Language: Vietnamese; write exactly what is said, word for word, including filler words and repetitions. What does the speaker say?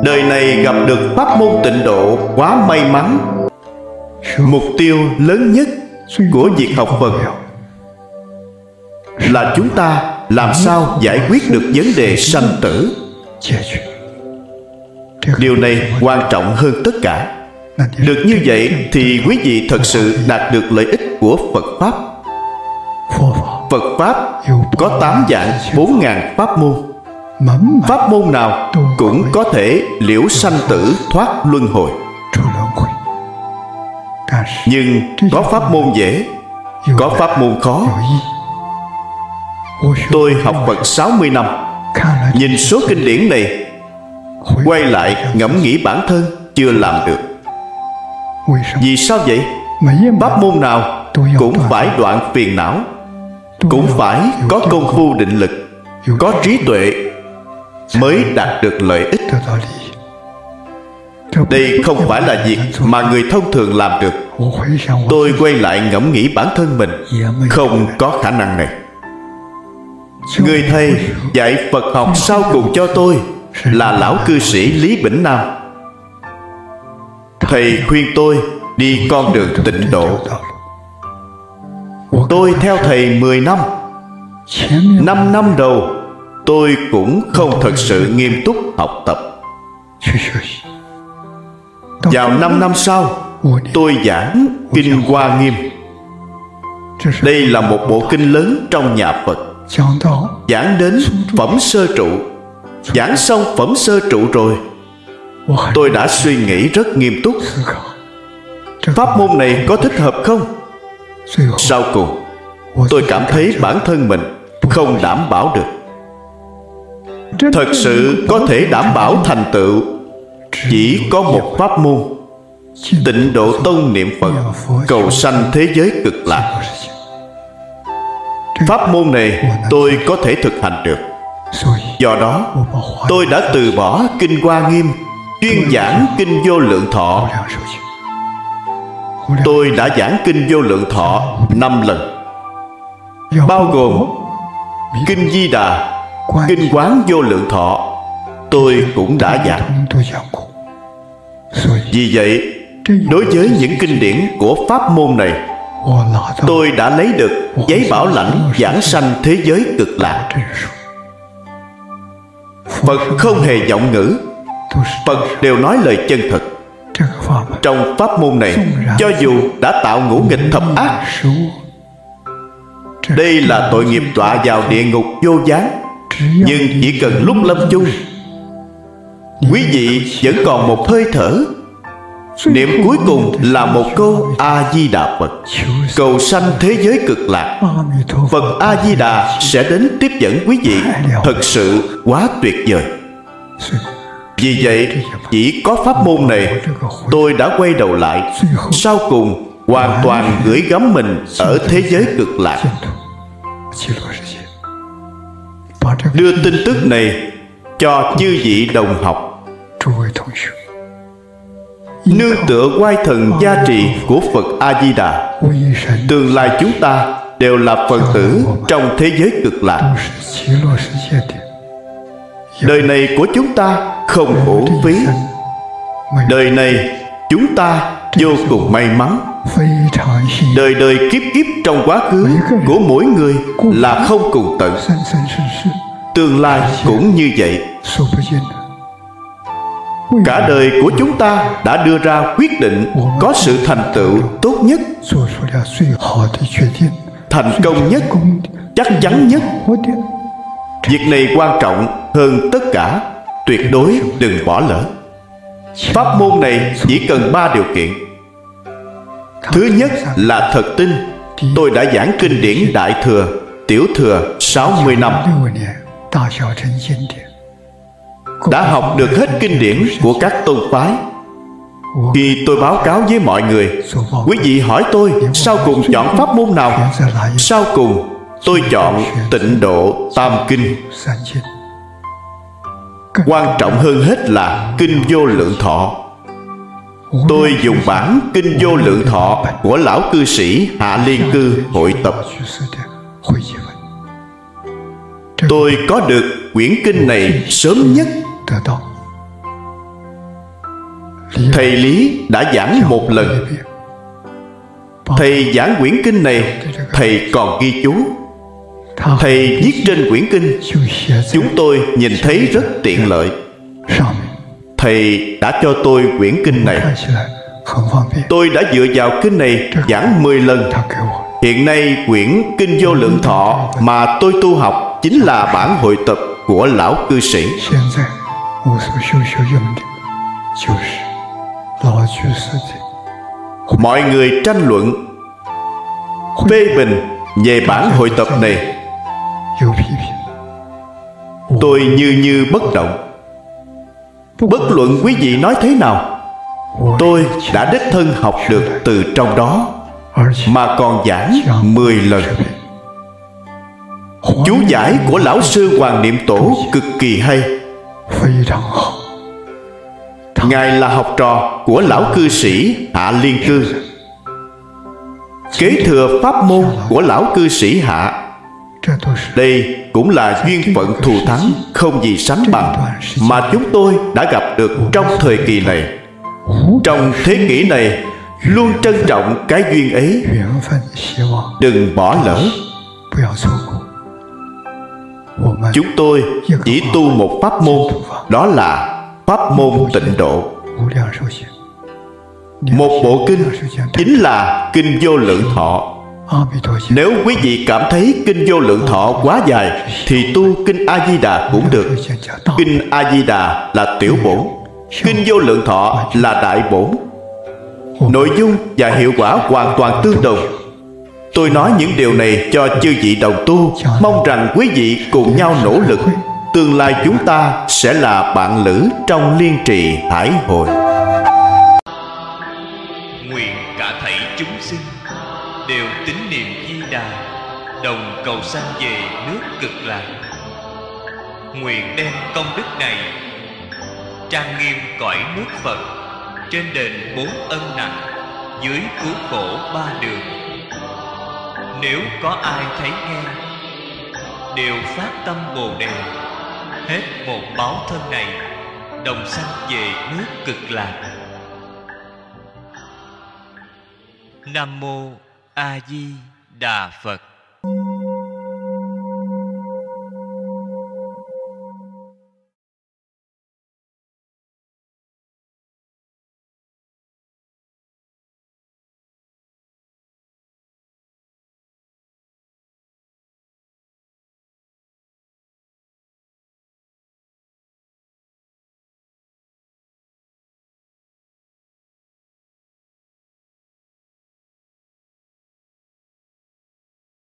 Đời này gặp được pháp môn tịnh độ quá may mắn. Mục tiêu lớn nhất của việc học Phật là chúng ta làm sao giải quyết được vấn đề sanh tử. Điều này quan trọng hơn tất cả. Được như vậy thì quý vị thật sự đạt được lợi ích của Phật Pháp. Phật Pháp có tám vạn bốn ngàn pháp môn. Pháp môn nào cũng có thể liễu sanh tử thoát luân hồi. Nhưng có pháp môn dễ, có pháp môn khó. Tôi học Phật sáu mươi năm, nhìn số kinh điển này, quay lại ngẫm nghĩ bản thân chưa làm được. Vì sao vậy? Pháp môn nào cũng phải đoạn phiền não, cũng phải có công phu định lực, có trí tuệ mới đạt được lợi ích. Đây không phải là việc mà người thông thường làm được. Tôi quay lại ngẫm nghĩ bản thân mình, không có khả năng này. Người thầy dạy Phật học sau cùng cho tôi là lão cư sĩ Lý Bỉnh Nam. Thầy khuyên tôi đi con đường tịnh độ. Tôi theo thầy mười năm. Năm năm đầu tôi cũng không thật sự nghiêm túc học tập. Vào năm năm sau, tôi giảng Kinh Hoa Nghiêm. Đây là một bộ kinh lớn trong nhà Phật. Giảng đến phẩm sơ trụ. Giảng xong phẩm sơ trụ rồi, tôi đã suy nghĩ rất nghiêm túc. Pháp môn này có thích hợp không? Sau cùng, tôi cảm thấy bản thân mình không đảm bảo được. Thật sự có thể đảm bảo thành tựu chỉ có một pháp môn: Tịnh Độ Tông niệm Phật, cầu sanh thế giới cực lạc. Pháp môn này tôi có thể thực hành được. Do đó, tôi đã từ bỏ Kinh Hoa Nghiêm, chuyên giảng Kinh Vô Lượng Thọ. Tôi đã giảng Kinh Vô Lượng Thọ năm lần, bao gồm Kinh Di Đà, Kinh Quán Vô Lượng Thọ, tôi cũng đã giảng. Vì vậy, đối với những kinh điển của pháp môn này, tôi đã lấy được giấy bảo lãnh giảng sanh thế giới cực lạc. Phật không hề vọng ngữ, Phật đều nói lời chân thật. Trong pháp môn này, cho dù đã tạo ngũ nghịch thập ác, đây là tội nghiệp đọa vào địa ngục vô gián, nhưng chỉ cần lúc lâm chung, quý vị vẫn còn một hơi thở, niệm cuối cùng là một câu A-di-đà Phật, cầu sanh thế giới cực lạc. Phật A-di-đà sẽ đến tiếp dẫn quý vị. Thật sự quá tuyệt vời. Vì vậy, chỉ có pháp môn này, tôi đã quay đầu lại, sau cùng hoàn toàn gửi gắm mình ở thế giới cực lạc. Đưa tin tức này cho chư vị đồng học. Nương tựa oai thần gia trì của Phật A-di-đà, tương lai chúng ta đều là Phật tử trong thế giới cực lạc. Đời này của chúng ta không uổng phí. Đời này chúng ta vô cùng may mắn. Đời đời kiếp kiếp trong quá khứ của mỗi người là không cùng tận. Tương lai cũng như vậy. Cả đời của chúng ta đã đưa ra quyết định có sự thành tựu tốt nhất, thành công nhất, chắc chắn nhất. Việc này quan trọng hơn tất cả. Tuyệt đối đừng bỏ lỡ. Pháp môn này chỉ cần ba điều kiện. Thứ nhất là thật tin. Tôi đã giảng kinh điển Đại Thừa, Tiểu Thừa sáu mươi năm, đã học được hết kinh điển của các tôn phái. Khi tôi báo cáo với mọi người, quý vị hỏi tôi sau cùng chọn pháp môn nào? Sau cùng tôi chọn Tịnh Độ Tam Kinh. Quan trọng hơn hết là Kinh Vô Lượng Thọ. Tôi dùng bản Kinh Vô Lượng Thọ của lão cư sĩ Hạ Liên Cư hội tập. Tôi có được quyển kinh này sớm nhất. Thầy Lý đã giảng một lần. Thầy giảng quyển kinh này, thầy còn ghi chú. Thầy viết trên quyển kinh, chúng tôi nhìn thấy rất tiện lợi. Thầy đã cho tôi quyển kinh này. Tôi đã dựa vào kinh này giảng mười lần. Hiện nay quyển Kinh Vô Lượng Thọ mà tôi tu học chính là bản hội tập của lão cư sĩ. Mọi người tranh luận, phê bình về bản hội tập này. Tôi như như bất động. Bất luận quý vị nói thế nào, tôi đã đích thân học được từ trong đó, mà còn giảng mười lần. Chú giải của lão sư Hoàng Niệm Tổ cực kỳ hay. Ngài là học trò của lão cư sĩ Hạ Liên Cư, kế thừa pháp môn của lão cư sĩ Hạ. Đây cũng là duyên phận thù thắng không gì sánh bằng mà chúng tôi đã gặp được trong thời kỳ này. Trong thế kỷ này, luôn trân trọng cái duyên ấy, đừng bỏ lỡ. Chúng tôi chỉ tu một pháp môn, đó là pháp môn tịnh độ. Một bộ kinh chính là Kinh Vô Lượng Thọ. Nếu quý vị cảm thấy Kinh Vô Lượng Thọ quá dài thì tu Kinh A Di Đà cũng được. Kinh A Di Đà là tiểu bổn, Kinh Vô Lượng Thọ là đại bổn. Nội dung và hiệu quả hoàn toàn tương đồng. Tôi nói những điều này cho chư vị đồng tu, mong rằng quý vị cùng nhau nỗ lực. Tương lai chúng ta sẽ là bạn lữ trong liên trì hải hội. Nguyện cả thảy chúng sinh đều tín niệm Di Đà, đồng cầu sanh về nước Cực Lạc. Nguyện đem công đức này trang nghiêm cõi nước Phật, trên đền bốn ân nặng, dưới cứu khổ ba đường. Nếu có ai thấy nghe, đều phát tâm Bồ Đề, hết một báo thân này, đồng sanh về nước Cực Lạc. Nam Mô A Di Đà Phật.